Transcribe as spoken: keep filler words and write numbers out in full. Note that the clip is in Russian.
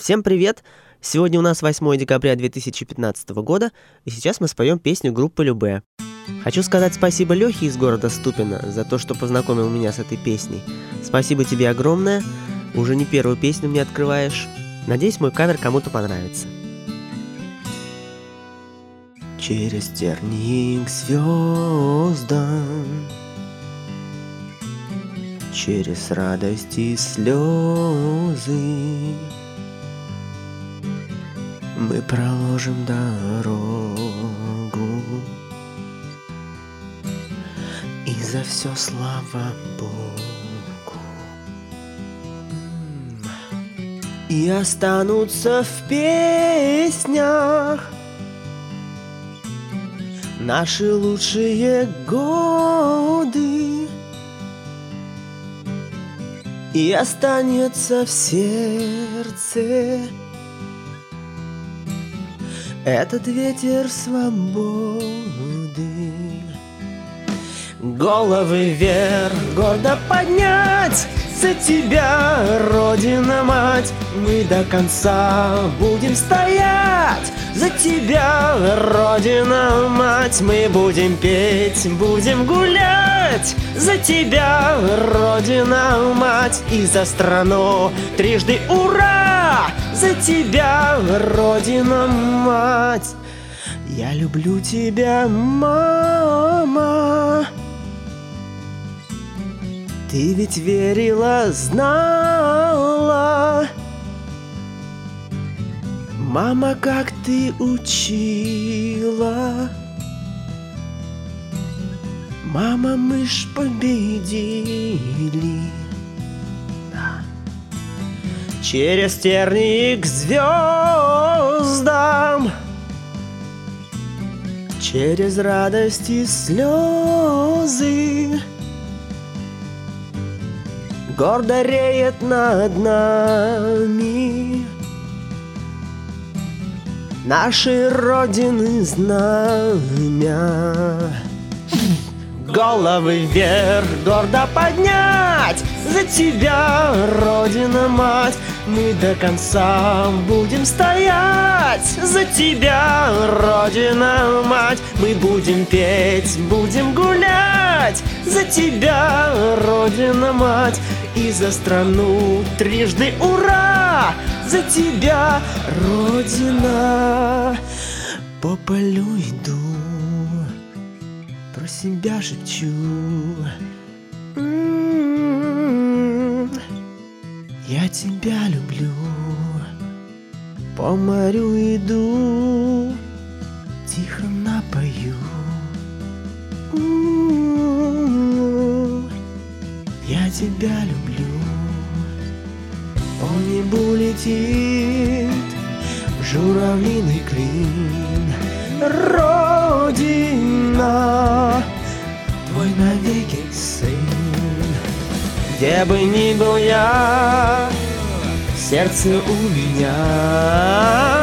Всем привет! Сегодня у нас восьмое декабря две тысячи пятнадцатого года, и сейчас мы споем песню группы Любэ. Хочу сказать спасибо Лехе из города Ступино за то, что познакомил меня с этой песней. Спасибо тебе огромное, уже не первую песню мне открываешь. Надеюсь, мой кавер кому-то понравится. Через терник к звездам, через радость и слезы мы проложим дорогу, и за все слава Богу. И останутся в песнях наши лучшие годы, и останется в сердце этот ветер свободы. Головы вверх, гордо поднять, за тебя, Родина-мать, мы до конца будем стоять. За тебя, Родина-мать, мы будем петь, будем гулять. За тебя, Родина-мать, и за страну трижды ура! За тебя, Родина-мать, я люблю тебя, мама. Ты ведь верила, знала, мама, как ты учила. Мама, мы ж победили. Да. Через терник к звездам, через радость и слезы гордо реет над нами нашей Родины знамя. Головы вверх, гордо поднять, за тебя, Родина-мать, мы до конца будем стоять. За тебя, Родина-мать, мы будем петь, будем гулять. За тебя, Родина-мать, и за страну трижды ура! За тебя, Родина, по полю иду, про себя шепчу. М-м-м, я тебя люблю, по морю иду, тихо напою. М-м-м, я тебя люблю. По небу летит журавлиный клин. Родина, твой навеки сын. Где бы ни был я, сердце у меня